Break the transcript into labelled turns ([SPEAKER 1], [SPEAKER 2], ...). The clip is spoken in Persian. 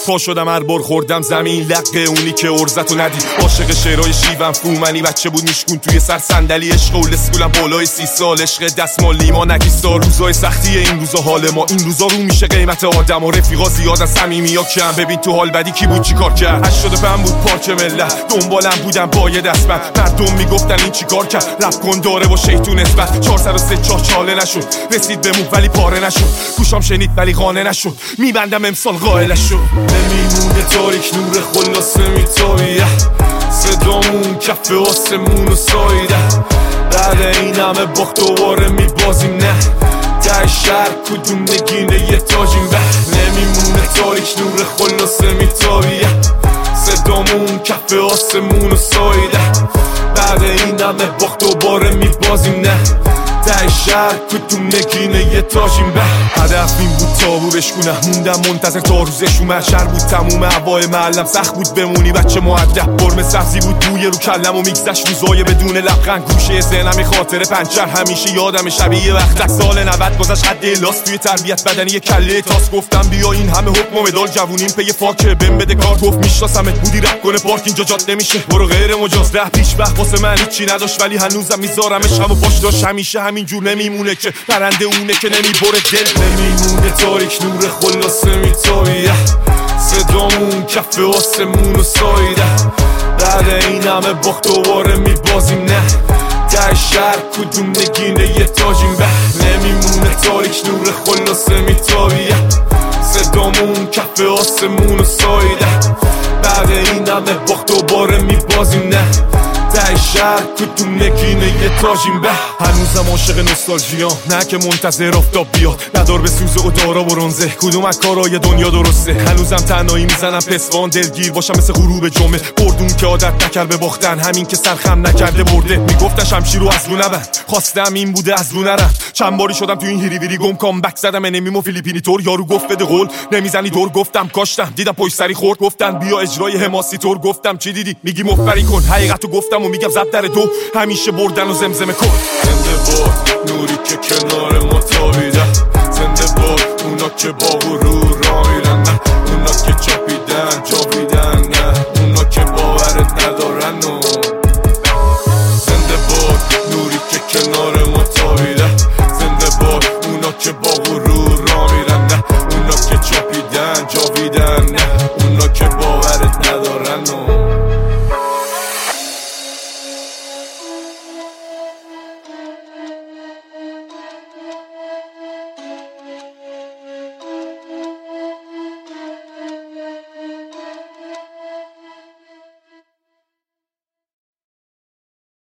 [SPEAKER 1] پا شدم هر بار خوردم زمین لقه اونی که ارزتو ندید. عاشق شعرهای شیوم فومنی بچه بود میشکون توی سر صندلی عشق اول اسکولم بالای 30 سال عشق دستمال لیما نکیستا. روزای سختی این روزا حال ما این روزا رو میشه قیمت آدم و رفیقا زیادن صمیمی‌ها کم. ببین تو حال بدی کی بود چیکار کرد 85 بود پارک ملت دنبالم بودم با یه دستم مردم میگفتن این چیکار کرد رپ کن داره با شیطون نسبت 403 چاه چاله نشد رسید به مو ولی پاره نشد گوشام شنید ولی قانع نشد میبندم امسال قائل شد نمیمونه تاریک نور خلاصه میتابیه صدامون کف آسمون و سایده بعد این همه باخت دوباره میبازیم نه در شهر کدوم نگینه یه تاجیم به نمیمونه تاریک نور خلاصه میتابیه صدامون کف آسمون و سایده بعد این همه باخت دوباره میبازیم نه در شهر کدوم نگینه یه تاجیم به هدف این بود تابو بشکونم موندم منتظر تا روزش اومد شهر بود تموم هوای معلم سخت بود بمونی بچه مؤدب برم سبزی بود بوی رو کلم و میگذشت روزای بدون لبخند گوشه ذهنم خاطره پنچر همیشه یادم شبیه وقت سال 90 گذشت حد لاس توی تربیت بدنی کله تاس گفتم بیا این همه حکم و مدال جوونیم پی فاکه بهم بده کار گفت میشناسمت بودی رپ کنه پارک اینجا جات نمیشه برو غیر مجاز ره پیش وقت واسه من هیچی نداشت ولی هنوزم میذارمش همو پاش داشت همیشه همینجور نمیمونه که پرنده اونه که نمیبره دل نمیمونه تاریک نور خلاصه میتابیه صدامون کف آسمون و سایده بعد این همه باخت دوباره میبازیم نه در شهر کدوم نگینه یه تاجیم به نمیمونه تاریک نور خلاصه میتابیه صدامون کف آسمون و سایده بعد این همه باخت دوباره میبازیم نه در شهر کدوم نگینه یه تاجیم به هنوزم عاشق نوستالژیام نه که منتظر آفتاب بیاد ندار به سوز و دارا و رنزه کدوم از کارای دنیا درسته هنوزم تنهایی میزنم پسوان دلگیر باشم مثل غروب جمعه بردون که عادت نکرد به باختن همین که سرخم نکرده برده میگفتن شمشیر رو از رو نبند خواستم این بوده از رو نرم چند باری شدم تو این هیری ویری گم کامبک زدم انمیمو فیلیپینی طور یارو گفت بده قول نمیزنی دور گفتم کاشتم دیدم پشت سری خورد گفتن بیا اجرای حماسی طور گفتم چی دیدی میگی مفبری کن حقیقتو گفتم و میگم زب در دو همیشه بردن و زمزمه کن زنده باد نوری که کنار ما تابیده زنده باد اونا که با غرور را میرن اونا که چاپیدن